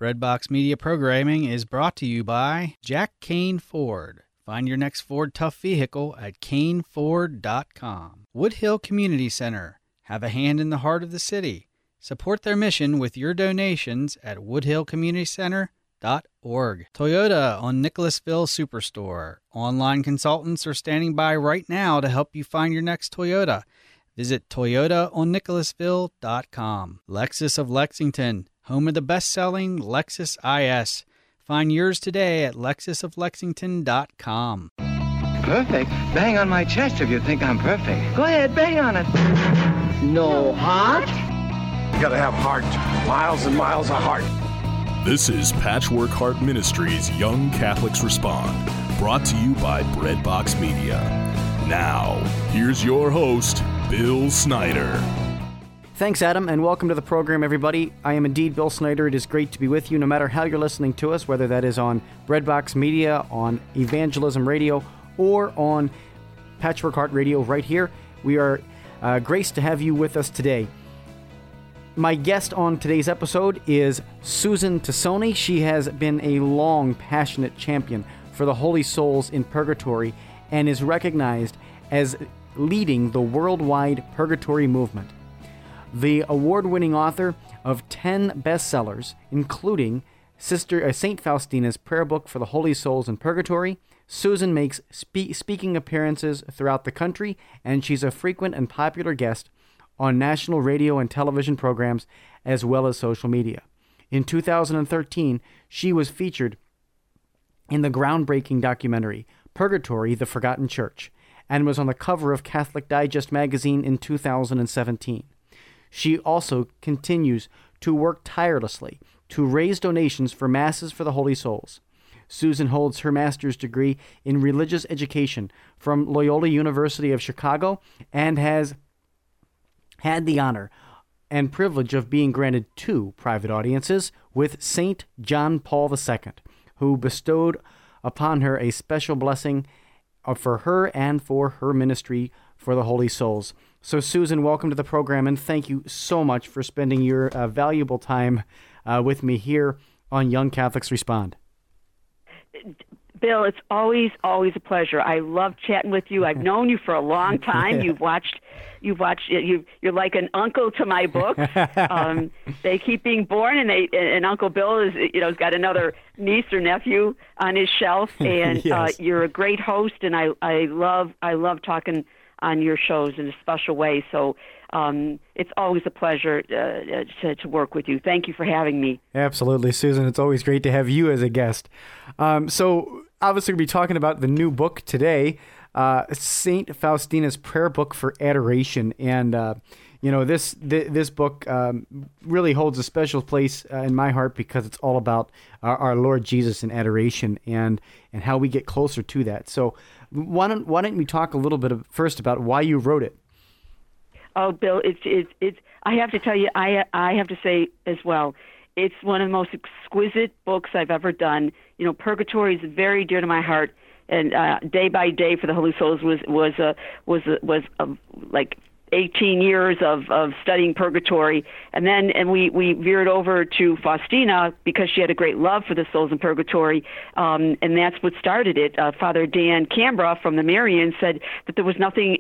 Breadbox Media programming is brought to you by Jack Kane Ford. Find your next Ford Tough vehicle at caneford.com. Woodhill Community Center. Have a hand in the heart of the city. Support their mission with your donations at woodhillcommunitycenter.org. Toyota on Nicholasville Superstore. Online consultants are standing by right now to help you find your next Toyota. Visit toyotaonnicholasville.com. Lexus of Lexington, home of the best-selling Lexus IS. Find yours today at lexusoflexington.com. Perfect? Bang on my chest if you think I'm perfect. Go ahead, bang on it. No heart? You gotta have heart. Miles and miles of heart. This is Patchwork Heart Ministries Young Catholics Respond, brought to you by Breadbox Media. Now, here's your host, Bill Snyder. Thanks, Adam, and welcome to the program, everybody. I am indeed Bill Snyder. It is great to be with you, no matter how you're listening to us, whether that is on Breadbox Media, on Evangelism Radio, or on Patchwork Heart Radio right here. We are graced to have you with us today. My guest on today's episode is Susan Tassone. She has been a long, passionate champion for the holy souls in purgatory and is recognized as leading the worldwide purgatory movement. The award-winning author of 10 bestsellers, including St. Faustina's Prayer Book for the Holy Souls in Purgatory, Susan makes speaking appearances throughout the country, and she's a frequent and popular guest on national radio and television programs, as well as social media. In 2013, she was featured in the groundbreaking documentary, Purgatory, The Forgotten Church, and was on the cover of Catholic Digest magazine in 2017. She also continues to work tirelessly to raise donations for Masses for the Holy Souls. Susan holds her master's degree in religious education from Loyola University of Chicago and has had the honor and privilege of being granted 2 private audiences with St. John Paul II, who bestowed upon her a special blessing for her and for her ministry for the Holy Souls. So, Susan, welcome to the program, and thank you so much for spending your valuable time with me here on Young Catholics Respond. Bill, it's always a pleasure. I love chatting with you. I've known you for a long time. You're like an uncle to my books. They keep being born, and Uncle Bill has got another niece or nephew on his shelf, and Yes. You're a great host, and I love talking on your shows in a special way. So it's always a pleasure to work with you. Thank you for having me. Absolutely, Susan. It's always great to have you as a guest. So obviously we'll be talking about the new book today, St. Faustina's Prayer Book for Adoration. And, this book really holds a special place in my heart because it's all about our Lord Jesus and adoration and how we get closer to that. So why don't we talk a little bit first about why you wrote it? Oh, Bill, it's. I have to tell you, I have to say as well, it's one of the most exquisite books I've ever done. Purgatory is very dear to my heart, and Day by Day for the Holy Souls was like 18 years of studying purgatory, and we veered over to Faustina because she had a great love for the souls in purgatory, and that's what started it. Father Dan Cambra from the Marians said that there was nothing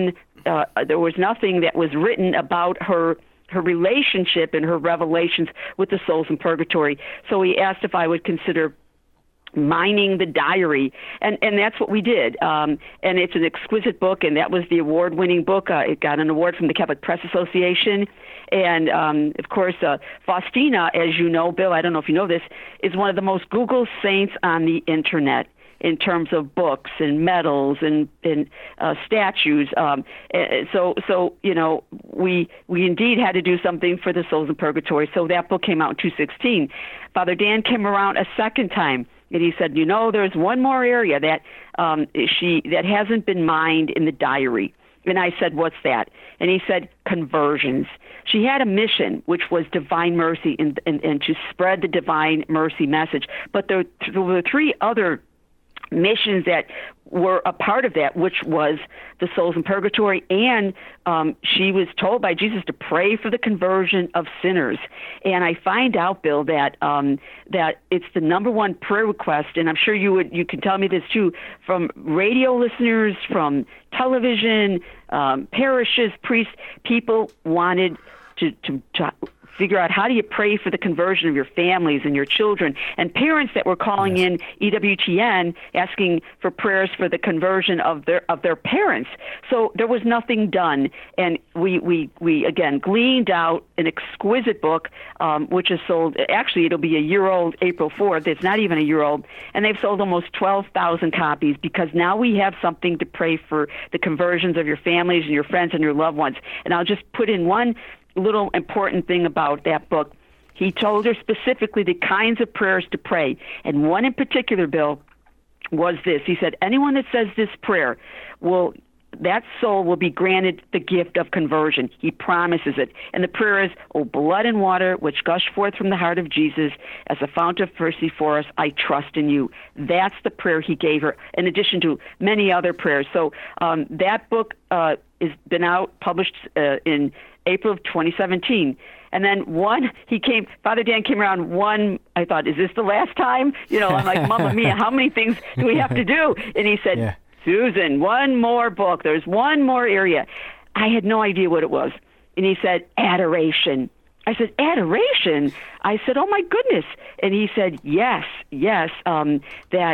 that was written about her relationship and her revelations with the souls in purgatory. So he asked if I would consider mining the diary, and that's what we did. And it's an exquisite book, and that was the award-winning book. It got an award from the Catholic Press Association. And, of course, Faustina, as you know, Bill, I don't know if you know this, is one of the most Googled saints on the Internet in terms of books and medals and statues. So we indeed had to do something for the souls in purgatory. So that book came out in 2016. Father Dan came around a second time, and he said, there's one more area that that hasn't been mined in the diary. And I said, what's that? And he said, conversions. She had a mission, which was divine mercy and to spread the divine mercy message. But there were 3 other missions that were a part of that, which was the souls in purgatory. And she was told by Jesus to pray for the conversion of sinners. And I find out, Bill, that that it's the number one prayer request, and I'm sure you can tell me this too, from radio listeners, from television, parishes, priests. People wanted to figure out, how do you pray for the conversion of your families and your children, and parents that were calling in EWTN asking for prayers for the conversion of their parents. So there was nothing done, and we again gleaned out an exquisite book, which is sold. Actually, it'll be a year old April 4th. It's not even a year old, and they've sold almost 12,000 copies, because now we have something to pray for the conversions of your families and your friends and your loved ones. And I'll just put in one little important thing about that book. He told her specifically the kinds of prayers to pray. And one in particular, Bill, was this. He said, anyone that says this prayer, that soul will be granted the gift of conversion. He promises it. And the prayer is, O blood and water, which gush forth from the heart of Jesus, as a fount of mercy for us, I trust in you. That's the prayer he gave her, in addition to many other prayers. So that book has been out, published in April of 2017. And then Father Dan came around one, I thought, is this the last time? I'm like, Mamma Mia, how many things do we have to do? And he said, Susan, one more book. There's one more area. I had no idea what it was. And he said, adoration. I said, adoration? I said, oh my goodness. And he said, yes, that,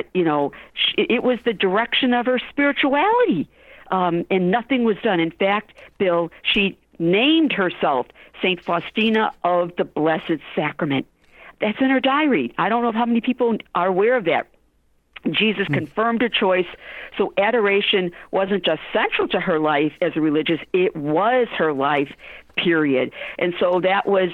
it was the direction of her spirituality. And nothing was done. In fact, Bill, she named herself St. Faustina of the Blessed Sacrament. That's in her diary. I don't know how many people are aware of that. Jesus confirmed her choice. So adoration wasn't just central to her life as a religious, it was her life, period. And so that was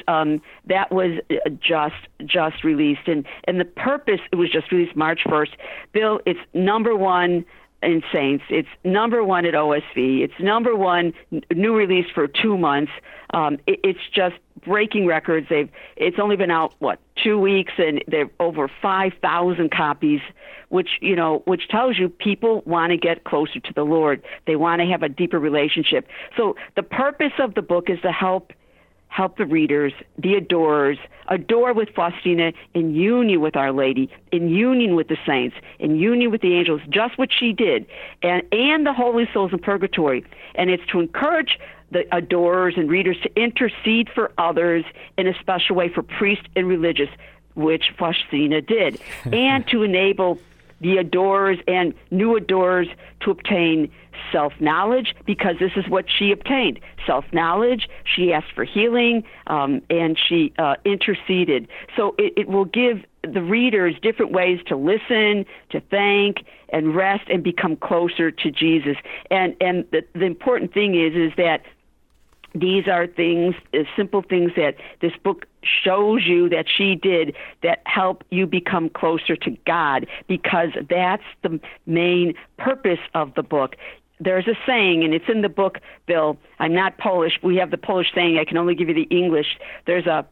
just released. And the purpose, it was just released March 1st. Bill, it's number one in Saints. It's number one at OSV. It's number one new release for 2 months. It's just breaking records. It's only been out 2 weeks, and they're over 5,000 copies, which tells you people want to get closer to the Lord. They want to have a deeper relationship. So the purpose of the book is to help the readers, the adorers, adore with Faustina in union with Our Lady, in union with the saints, in union with the angels, just what she did, and the holy souls in purgatory. And it's to encourage the adorers and readers to intercede for others in a special way for priests and religious, which Faustina did, and to enable the adorers and new adorers to obtain self-knowledge, because this is what she obtained. Self-knowledge, she asked for healing, and she interceded. So it will give the readers different ways to listen, to thank, and rest, and become closer to Jesus. And the important thing is that these are things, simple things that this book shows you that she did that help you become closer to God, because that's the main purpose of the book. There's a saying, and it's in the book, Bill. I'm not Polish. We have the Polish saying. I can only give you the English. There's a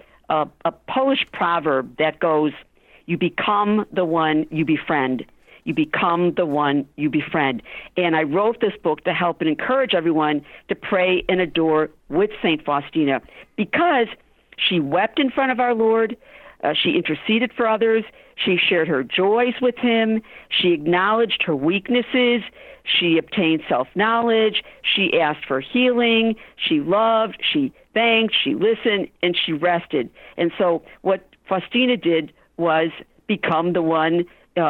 Polish proverb that goes, you become the one you befriend. You become the one you befriend. And I wrote this book to help and encourage everyone to pray and adore with St. Faustina, because she wept in front of our Lord. She interceded for others. She shared her joys with him. She acknowledged her weaknesses. She obtained self-knowledge. She asked for healing. She loved. She thanked. She listened. And she rested. And so what Faustina did was become the one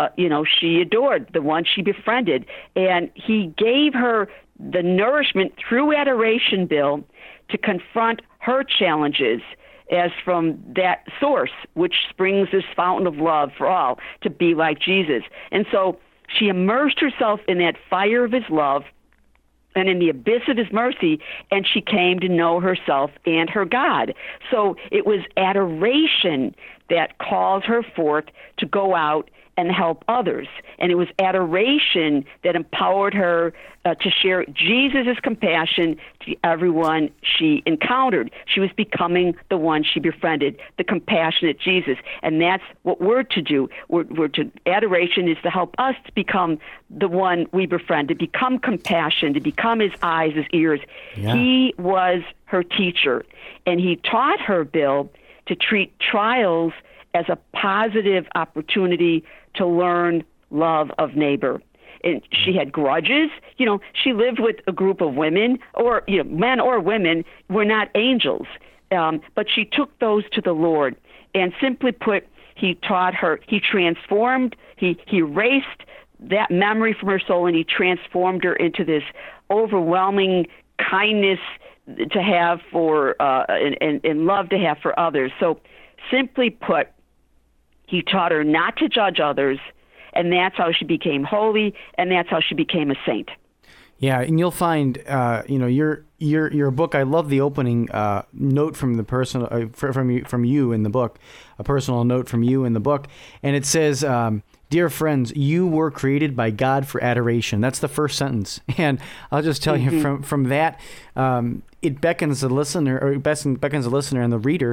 she adored, the one she befriended. And he gave her the nourishment through adoration, Bill, to confront her challenges as from that source, which springs this fountain of love for all, to be like Jesus. And so she immersed herself in that fire of his love and in the abyss of his mercy, and she came to know herself and her God. So it was adoration that calls her forth to go out and help others. And it was adoration that empowered her to share Jesus' compassion to everyone she encountered. She was becoming the one she befriended, the compassionate Jesus. And that's what we're to do. Adoration is to help us to become the one we befriend, to become compassion, to become his eyes, his ears. Yeah. He was her teacher, and he taught her, Bill, to treat trials as a positive opportunity to learn love of neighbor. And she had grudges. She lived with a group of women, or men or women were not angels. But she took those to the Lord. And simply put, he taught her, he transformed, he erased that memory from her soul, and he transformed her into this overwhelming kindness to have for, and love to have for others. So simply put, he taught her not to judge others, and that's how she became holy, and that's how she became a saint. Yeah, and you'll find, your book. I love the opening note from the person from you in the book, a personal note from you in the book, and it says, "Dear friends, you were created by God for adoration." That's the first sentence, and I'll just tell you from that, it beckons the listener, and the reader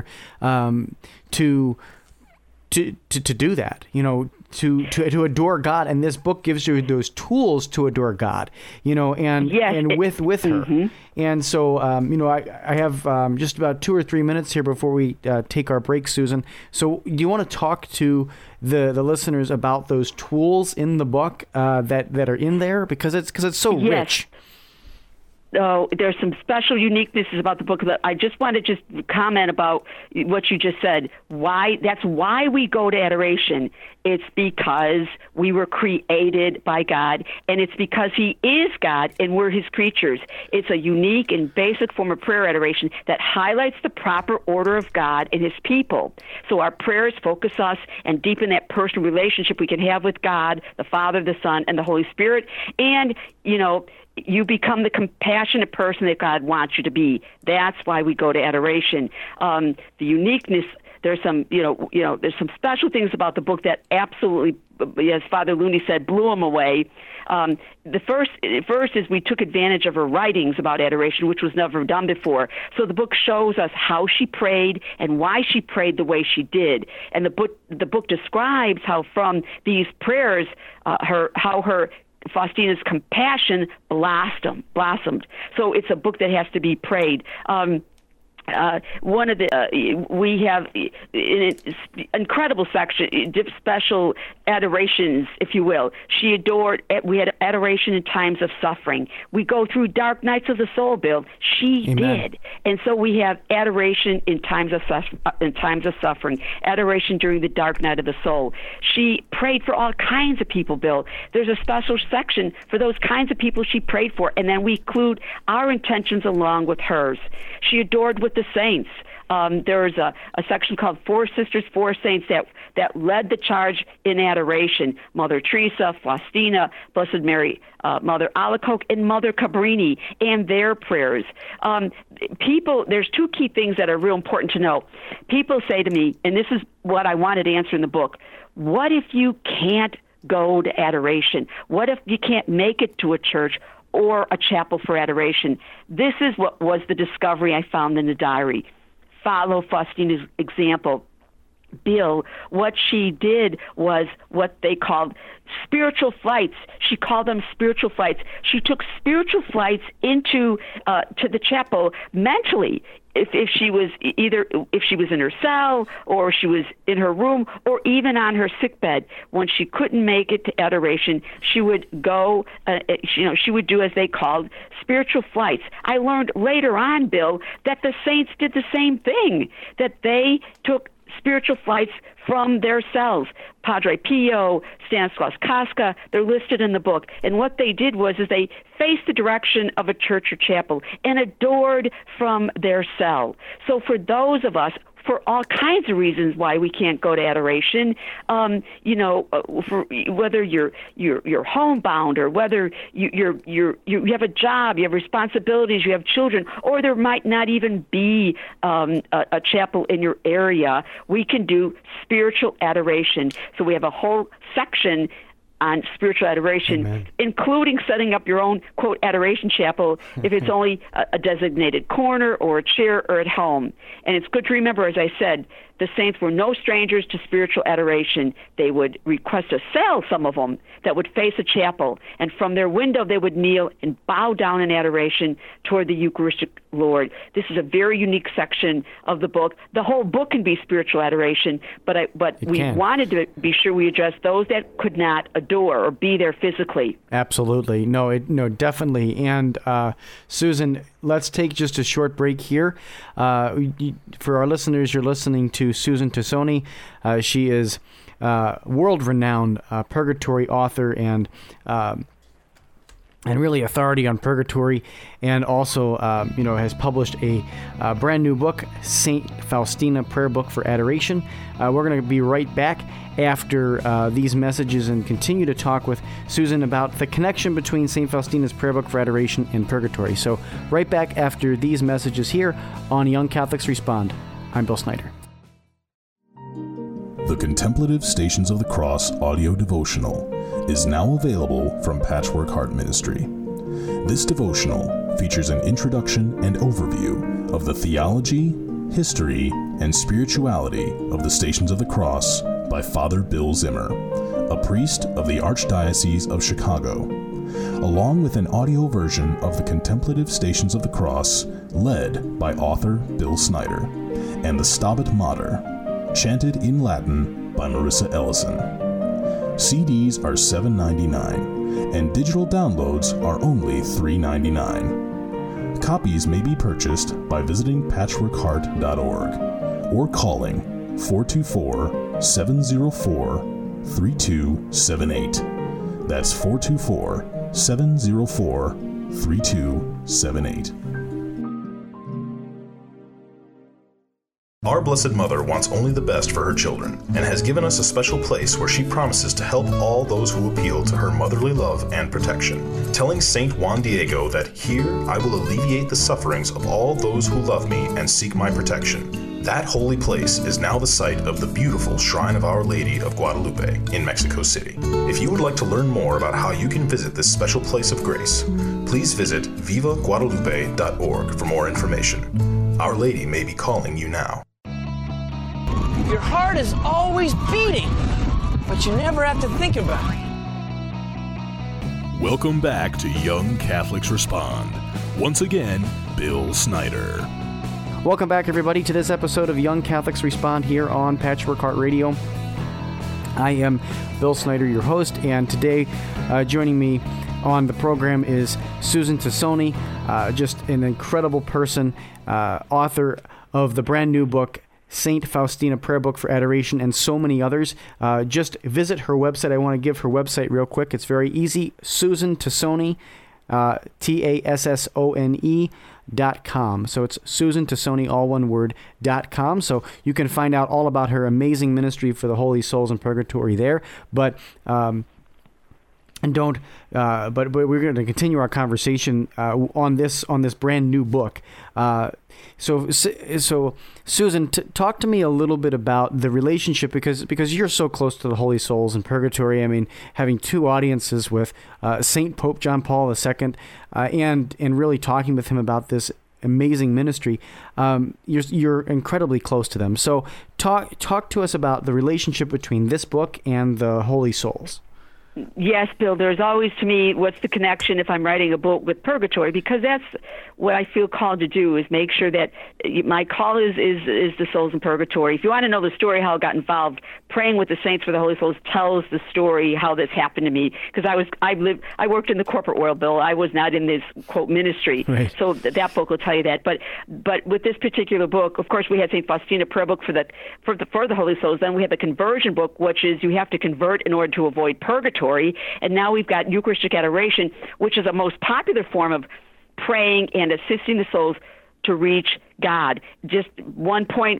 to do that, to adore God, and this book gives you those tools to adore God, and with her. And so, I have just about 2 or 3 minutes here before we take our break, Susan. So, do you want to talk to the listeners about those tools in the book that are in there, because it's so rich? Oh, there's some special uniquenesses about the book that I just want to just comment about what you just said. That's why we go to adoration. It's because we were created by God, and it's because he is God and we're his creatures. It's a unique and basic form of prayer adoration that highlights the proper order of God and his people. So our prayers focus us and deepen that personal relationship we can have with God, the Father, the Son, and the Holy Spirit. And, you become the compassionate person that God wants you to be. That's why we go to adoration. The uniqueness, there's some, there's some special things about the book that absolutely, as Father Looney said, blew him away. The first is we took advantage of her writings about adoration, which was never done before. So the book shows us how she prayed and why she prayed the way she did. And the book describes how from these prayers, how her Faustina's compassion blossomed. So it's a book that has to be prayed. One of the we have an incredible section, special adorations, if you will. We had adoration in times of suffering. We go through dark nights of the soul, Bill. She Amen. Did, and so we have adoration in times of suffering. Adoration during the dark night of the soul. She prayed for all kinds of people, Bill. There's a special section for those kinds of people she prayed for, and then we include our intentions along with hers. She adored with the saints. There's a section called Four Sisters, Four Saints that led the charge in adoration. Mother Teresa, Faustina, Blessed Mary, Mother Alacoque, and Mother Cabrini, and their prayers. There's two key things that are real important to know. People say to me, and this is what I wanted to answer in the book, what if you can't go to adoration? What if you can't make it to a church or a chapel for adoration? This is what was the discovery I found in the diary. Follow Faustina's example. Bill, what she did was what they called spiritual flights. She called them spiritual flights. She took spiritual flights into to the chapel mentally. If she was in her cell, or she was in her room, or even on her sickbed, when she couldn't make it to adoration, she would go. She would do as they called spiritual flights. I learned later on, Bill, that the saints did the same thing. That they took spiritual flights from their cells. Padre Pio, Stanislaus Kostka, they're listed in the book. And what they did was they faced the direction of a church or chapel and adored from their cell. So for those of us, for all kinds of reasons why we can't go to adoration. For whether you're homebound, or whether you have a job, you have responsibilities, you have children, or there might not even be a chapel in your area, we can do spiritual adoration. So we have a whole section on spiritual adoration, Amen. Including setting up your own, quote, adoration chapel if it's only a designated corner or a chair or at home. And it's good to remember, as I said, the saints were no strangers to spiritual adoration. They would request a cell, some of them, that would face a chapel, and from their window they would kneel and bow down in adoration toward the Eucharistic Lord. This is a very unique section of the book. The whole book can be spiritual adoration, but we wanted to be sure we address those that could not adore or be there physically. Absolutely. No, definitely. And Susan, let's take just a short break here. For our listeners, you're listening to Susan Tassone. She is world-renowned purgatory author and really authority on purgatory, and also has published a brand new book, St. Faustina Prayer Book for Adoration. We're going to be right back after these messages and continue to talk with Susan about the connection between St. Faustina's Prayer Book for Adoration and purgatory. So right back after these messages here on Young Catholics Respond. I'm Bill Snyder. The Contemplative Stations of the Cross audio devotional is now available from Patchwork Heart Ministry. This devotional features an introduction and overview of the theology, history, and spirituality of the Stations of the Cross by Father Bill Zimmer, a priest of the Archdiocese of Chicago, along with an audio version of the Contemplative Stations of the Cross led by author Bill Snyder, and the Stabat Mater, chanted in Latin by Marissa Ellison. CDs are $7.99, and digital downloads are only $3.99. Copies may be purchased by visiting patchworkheart.org or calling 424-704-3278. That's 424-704-3278. Our Blessed Mother wants only the best for her children and has given us a special place where she promises to help all those who appeal to her motherly love and protection. Telling Saint Juan Diego that here I will alleviate the sufferings of all those who love me and seek my protection. That holy place is now the site of the beautiful Shrine of Our Lady of Guadalupe in Mexico City. If you would like to learn more about how you can visit this special place of grace, please visit vivaguadalupe.org for more information. Our Lady may be calling you now. Your heart is always beating, but you never have to think about it. Welcome back to Young Catholics Respond. Once again, Bill Snyder. Welcome back, everybody, to this episode of Young Catholics Respond here on Patchwork Heart Radio. I am Bill Snyder, your host, and today joining me on the program is Susan Tassone, just an incredible person, author of the brand new book, St. Faustina Prayer Book for Adoration, and so many others. Just visit her website. I want to give her website real quick. It's very easy. Susan Tassone, TASSONE.com. So it's Susan Tassone, all one word, .com. So you can find out all about her amazing ministry for the holy souls in purgatory there. But we're going to continue our conversation on this brand new book. So Susan, talk to me a little bit about the relationship, because you're so close to the holy souls in purgatory. I mean, having two audiences with Saint Pope John Paul II, and really talking with him about this amazing ministry. You're incredibly close to them. So talk to us about the relationship between this book and the holy souls. Yes, Bill, there's always, to me, what's the connection if I'm writing a book with purgatory, because that's what I feel called to do, is make sure that my call is the souls in purgatory. If you want to know the story, how I got involved, Praying with the Saints for the Holy Souls tells the story how this happened to me, because I worked in the corporate world, Bill. I was not in this, quote, ministry. Right. So that book will tell you that. But with this particular book, of course, we had St. Faustina Prayer Book for the Holy Souls. Then we had the conversion book, which is you have to convert in order to avoid purgatory. And now we've got Eucharistic Adoration, which is a most popular form of praying and assisting the souls to reach God. Just one point,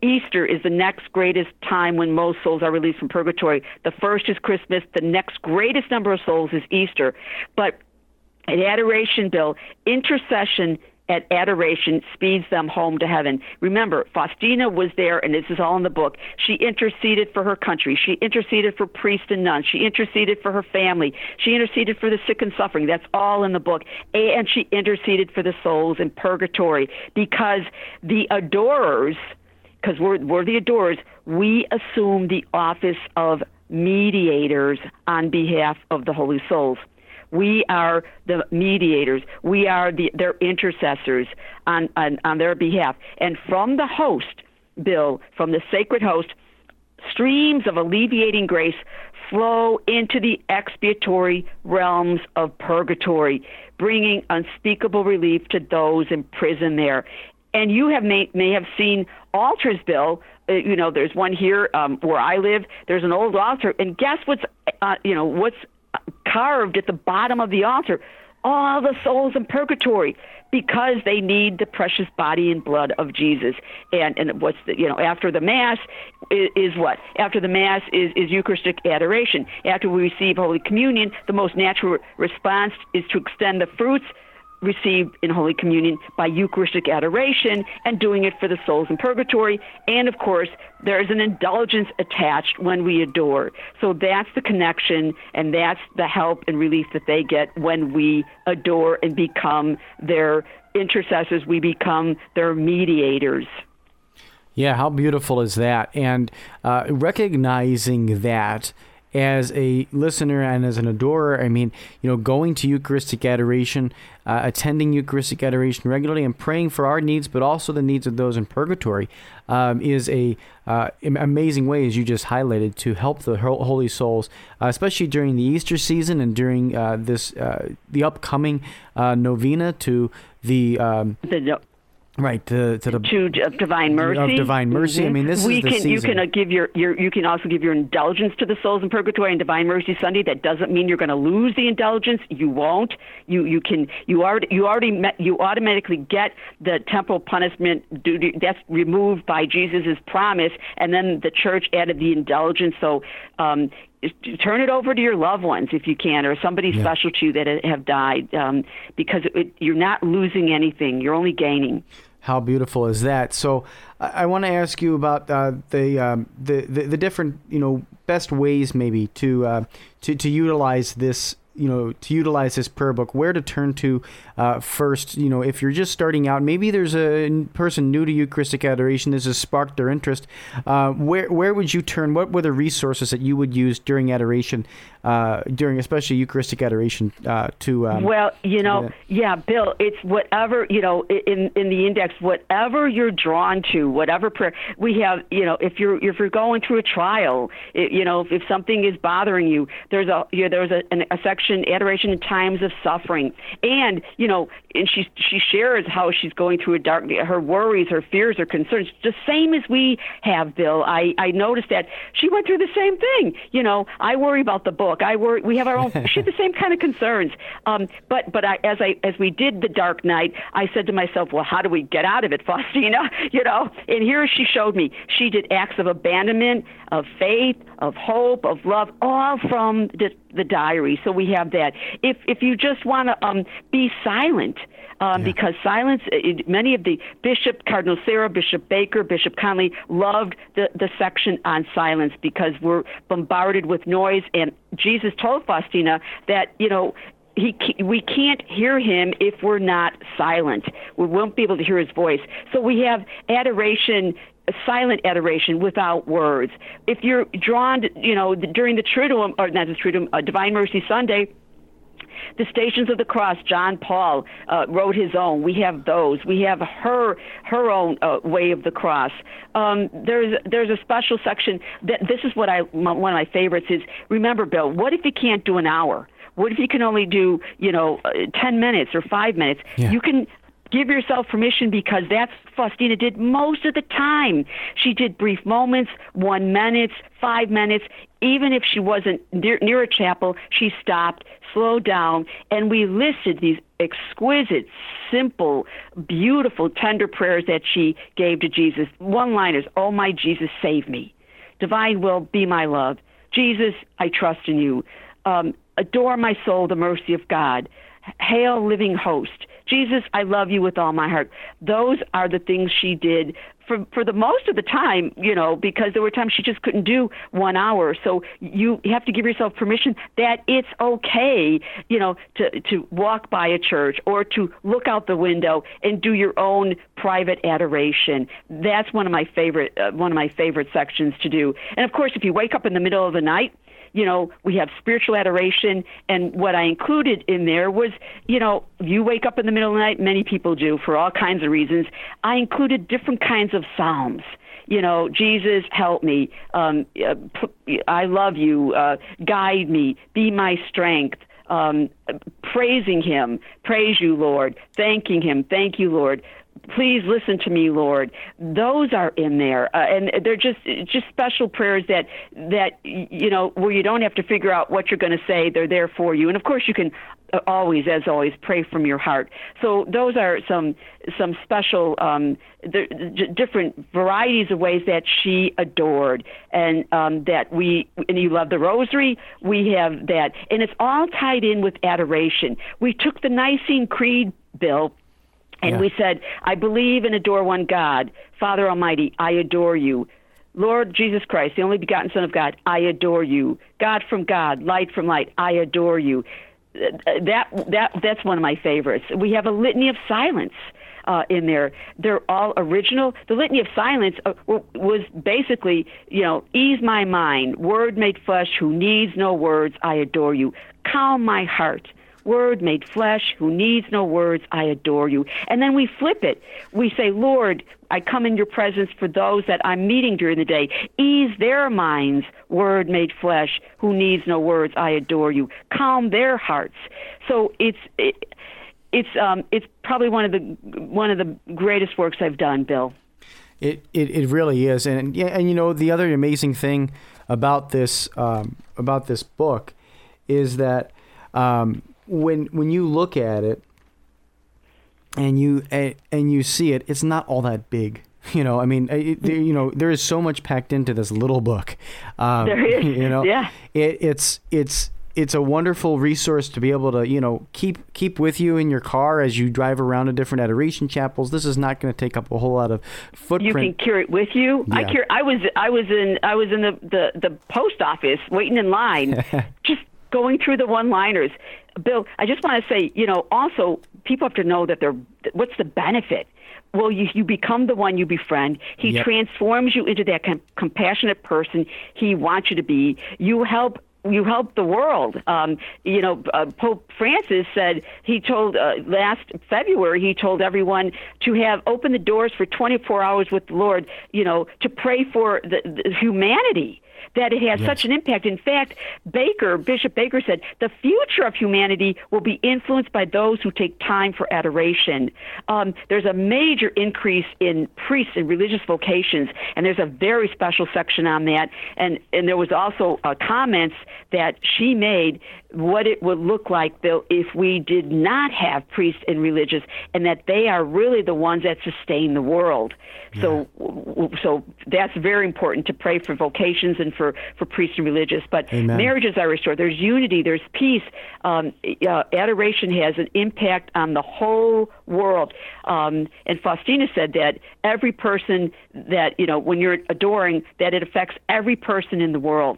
Easter is the next greatest time when most souls are released from purgatory. The first is Christmas. The next greatest number of souls is Easter. But at adoration, Bill, intercession at adoration speeds them home to heaven. Remember, Faustina was there, and this is all in the book. She interceded for her country. She interceded for priests and nuns. She interceded for her family. She interceded for the sick and suffering. That's all in the book. And she interceded for the souls in purgatory, because the adorers, because we're the adorers, we assume the office of mediators on behalf of the holy souls. We are the mediators. We are their intercessors on their behalf. And from the host, Bill, from the sacred host, streams of alleviating grace flow into the expiatory realms of purgatory, bringing unspeakable relief to those imprisoned there. And you may have seen altars, Bill. There's one here where I live. There's an old altar, and guess what's carved at the bottom of the altar? All the souls in purgatory, because they need the precious body and blood of Jesus. And what's after the Mass is what? After the Mass is Eucharistic adoration. After we receive Holy Communion, the most natural response is to extend the fruits received in Holy Communion by Eucharistic adoration and doing it for the souls in purgatory. And of course, there's an indulgence attached when we adore. So that's the connection, and that's the help and relief that they get when we adore and become their intercessors. We become their mediators. Yeah, how beautiful is that? And recognizing that as a listener and as an adorer, I mean, going to Eucharistic adoration, attending Eucharistic adoration regularly, and praying for our needs, but also the needs of those in purgatory, is a amazing way, as you just highlighted, to help the holy souls, especially during the Easter season and during the upcoming novena to the right to divine mercy. Of divine mercy. Mm-hmm. I mean, this is the season. You can also give your indulgence to the souls in purgatory on Divine Mercy Sunday. That doesn't mean you're going to lose the indulgence. You won't. You automatically get the temporal punishment duty. That's removed by Jesus' promise, and then the Church added the indulgence. So turn it over to your loved ones if you can, or somebody special to you that have died, because you're not losing anything. You're only gaining. How beautiful is that? So I want to ask you about the different best ways maybe to utilize this. To utilize this prayer book, where to turn to first, if you're just starting out, maybe there's a person new to Eucharistic adoration, this has sparked their interest, where would you turn? What were the resources that you would use during adoration, during especially Eucharistic adoration Bill, it's whatever, in the index, whatever you're drawn to, whatever prayer. We have, if you're going through a trial, if something is bothering you, there's a section, adoration in times of suffering, and she shares how she's going through her worries, her fears, her concerns, the same as we have, Bill. I noticed that she went through the same thing. I worry about the book. We have our own. She had the same kind of concerns. But as we did the dark night, I said to myself, well, how do we get out of it, Faustina? And here she showed me. She did acts of abandonment, of faith, of hope, of love, all from the diary. So we have that. If you just want to be silent, because silence, many of the Cardinal Sarah, Bishop Baker, Bishop Conley loved the section on silence, because we're bombarded with noise. And Jesus told Faustina that, we can't hear him if we're not silent. We won't be able to hear his voice. So we have adoration, silent adoration without words. If you're drawn to, during the Triduum, or not the Triduum, Divine Mercy Sunday, the Stations of the Cross, John Paul wrote his own. We have those. We have her own way of the cross. There's a special section this is what one of my favorites is. Remember, Bill, what if you can't do an hour? What if you can only do 10 minutes or 5 minutes? Yeah. You can give yourself permission, because that's what Faustina did most of the time. She did brief moments, 1 minute, 5 minutes. Even if she wasn't near a chapel, she stopped, slowed down, and we listed these exquisite, simple, beautiful, tender prayers that she gave to Jesus. One-liners: "Oh, my Jesus, save me. Divine will, be my love. Jesus, I trust in you. Adore my soul, the mercy of God. Hail, living host. Jesus, I love you with all my heart." Those are the things she did for the most of the time, because there were times she just couldn't do 1 hour. So you have to give yourself permission that it's okay, to walk by a church or to look out the window and do your own private adoration. That's one of my favorite sections to do. And of course, if you wake up in the middle of the night, we have spiritual adoration, and what I included in there was, you wake up in the middle of the night, many people do for all kinds of reasons. I included different kinds of psalms. Jesus, help me. I love you. Guide me. Be my strength. Praising him. Praise you, Lord. Thanking him. Thank you, Lord. Please listen to me, Lord. Those are in there, and they're just special prayers that where you don't have to figure out what you're going to say. They're there for you, and of course you can always pray from your heart. So those are some special different varieties of ways that she adored, and that and you love the Rosary. We have that, and it's all tied in with adoration. We took the Nicene Creed, Bill. And we said, I believe and adore one God, Father Almighty, I adore you. Lord Jesus Christ, the only begotten Son of God, I adore you. God from God, light from light, I adore you. That's one of my favorites. We have a litany of silence in there. They're all original. The litany of silence was basically, ease my mind, Word made flesh, who needs no words, I adore you. Calm my heart. Word made flesh, who needs no words, I adore you. And then we flip it. We say, Lord, I come in your presence for those that I'm meeting during the day. Ease their minds, Word made flesh, who needs no words, I adore you. Calm their hearts. So it's probably one of the greatest works I've done, Bill. It really is, and the other amazing thing about this book is that when you look at it and you see it, it's not all that big. There is so much packed into this little book. There is. Yeah. It's a wonderful resource to be able to, keep with you in your car as you drive around to different adoration chapels. This is not going to take up a whole lot of footprint. You can carry it with you. Yeah. I was in the post office waiting in line, just going through the one-liners. Bill, I just want to say, also people have to know that what's the benefit? Well, you become the one you befriend. He transforms you into that compassionate person he wants you to be. You help the world. Pope Francis said, he told last February, he told everyone to have open the doors for 24 hours with the Lord, to pray for the humanity. That it has such an impact. In fact, Bishop Baker said, the future of humanity will be influenced by those who take time for adoration. There's a major increase in priests and religious vocations, and there's a very special section on that. And there was also comments that she made what it would look like, Bill, if we did not have priests and religious, and that they are really the ones that sustain the world. Yeah. So that's very important to pray for vocations and for priests and religious. But Amen. Marriages are restored. There's unity. There's peace. Adoration has an impact on the whole world. And Faustina said that every person that, when you're adoring, that it affects every person in the world.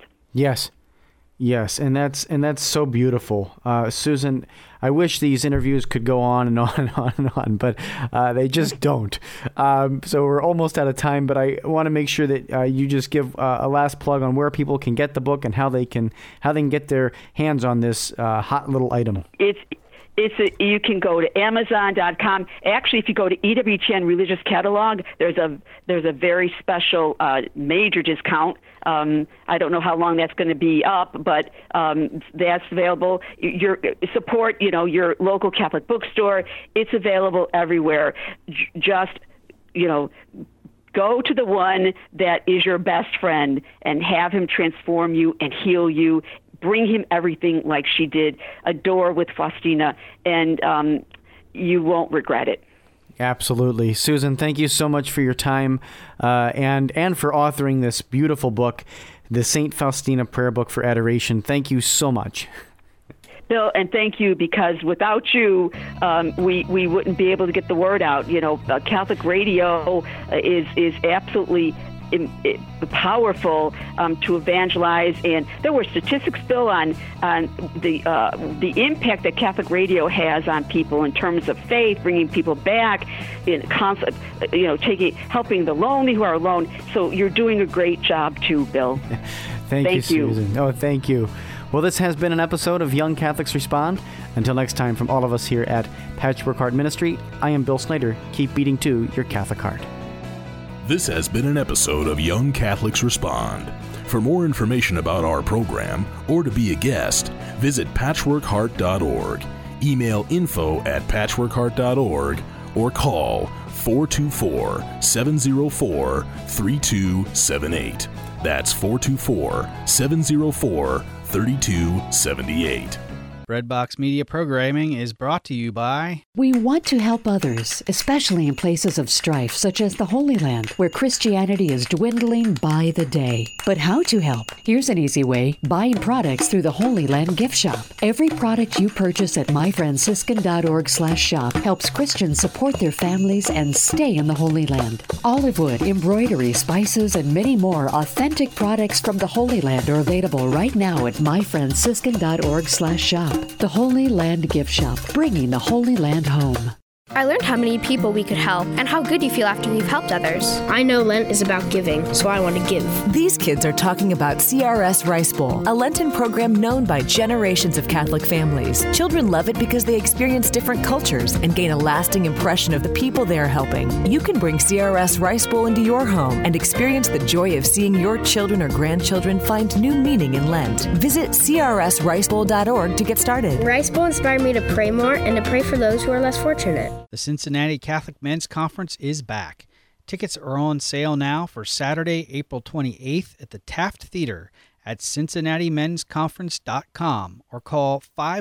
Yes, and that's so beautiful, Susan. I wish these interviews could go on and on and on and on, but they just don't. So we're almost out of time. But I want to make sure that you just give a last plug on where people can get the book and how they can get their hands on this hot little item. You can go to Amazon.com. Actually, if you go to EWTN Religious Catalog, there's a very special major discount. I don't know how long that's going to be up, but that's available. Support your local Catholic bookstore. It's available everywhere. Just go to the one that is your best friend and have him transform you and heal you. Bring him everything like she did. Adore with Faustina, and you won't regret it. Absolutely. Susan, thank you so much for your time and for authoring this beautiful book, the St. Faustina Prayer Book for Adoration. Thank you so much. Bill, and thank you, because without you, we wouldn't be able to get the word out. Catholic radio is absolutely powerful to evangelize, and there were statistics, Bill, on the impact that Catholic radio has on people in terms of faith, bringing people back, helping the lonely who are alone. So you're doing a great job too, Bill. Thank you, Susan. Oh, thank you. Well, this has been an episode of Young Catholics Respond. Until next time, from all of us here at Patchwork Heart Ministry, I am Bill Snyder. Keep beating to your Catholic heart. This has been an episode of Young Catholics Respond. For more information about our program or to be a guest, visit patchworkheart.org, email info@patchworkheart.org, or call 424-704-3278. That's 424-704-3278. Breadbox Media Programming is brought to you by... We want to help others, especially in places of strife, such as the Holy Land, where Christianity is dwindling by the day. But how to help? Here's an easy way. Buying products through the Holy Land gift shop. Every product you purchase at myfranciscan.org/shop helps Christians support their families and stay in the Holy Land. Olive wood, embroidery, spices, and many more authentic products from the Holy Land are available right now at myfranciscan.org/shop. The Holy Land Gift Shop, bringing the Holy Land home. I learned how many people we could help and how good you feel after you've helped others. I know Lent is about giving, so I want to give. These kids are talking about CRS Rice Bowl, a Lenten program known by generations of Catholic families. Children love it because they experience different cultures and gain a lasting impression of the people they are helping. You can bring CRS Rice Bowl into your home and experience the joy of seeing your children or grandchildren find new meaning in Lent. Visit crsricebowl.org to get started. Rice Bowl inspired me to pray more and to pray for those who are less fortunate. The Cincinnati Catholic Men's Conference is back. Tickets are on sale now for Saturday, April 28th at the Taft Theater at CincinnatiMen'sConference.com or call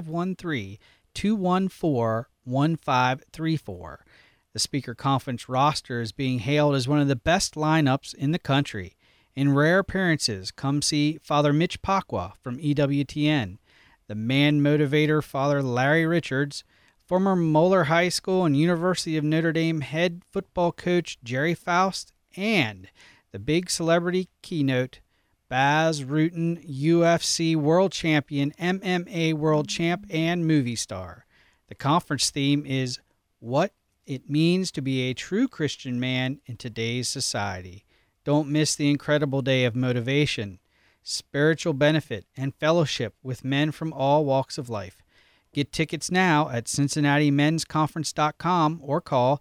513-214-1534. The speaker conference roster is being hailed as one of the best lineups in the country. In rare appearances, come see Father Mitch Pacwa from EWTN, the man motivator Father Larry Richards, former Moeller High School and University of Notre Dame head football coach Jerry Faust, and the big celebrity keynote, Baz Rutten, UFC world champion, MMA world champ, and movie star. The conference theme is What It Means to Be a True Christian Man in Today's Society. Don't miss the incredible day of motivation, spiritual benefit, and fellowship with men from all walks of life. Get tickets now at CincinnatiMen'sConference.com or call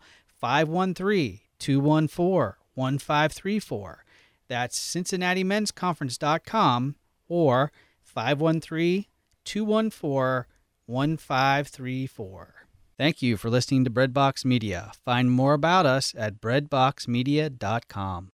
513-214-1534. That's CincinnatiMen'sConference.com or 513-214-1534. Thank you for listening to Breadbox Media. Find more about us at breadboxmedia.com.